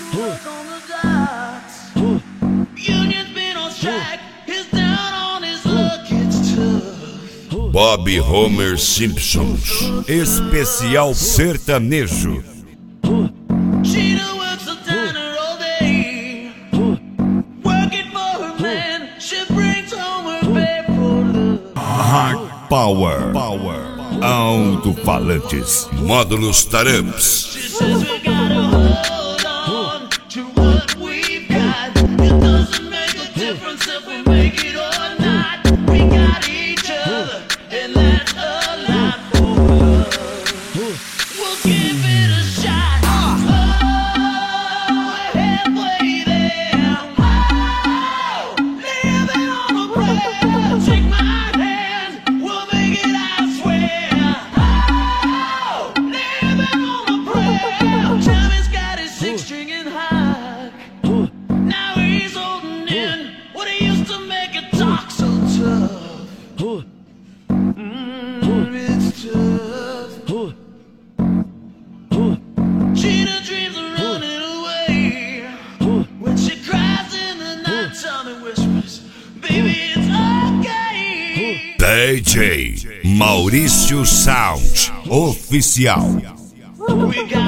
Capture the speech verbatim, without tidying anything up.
work on the docks. Union's been on strike, he's down on his luck, it's tough. Bob Homer Simpsons, especial sertanejo. Sheena works a diner all day, working for her man, she brings home her pay for love. Hard Power, Power, alto-falantes, módulos Taramps. She says we gotta hold on to what we've got. It doesn't make a difference if we make it or not. We got each other, and that's a lot for us. We'll give it a shot. Oh, we're halfway there. Oh, living on a prayer. Take my hand, we'll make it, I swear. Oh, living on a prayer. Tommy's got his six-string and high. Now he's holding in what he used to make it talk so tough. Mm, it's tough. Gina dreams of running away. When she cries in the night, Tommy whispers, baby, it's okay. D J Maurício Sound, oficial. We got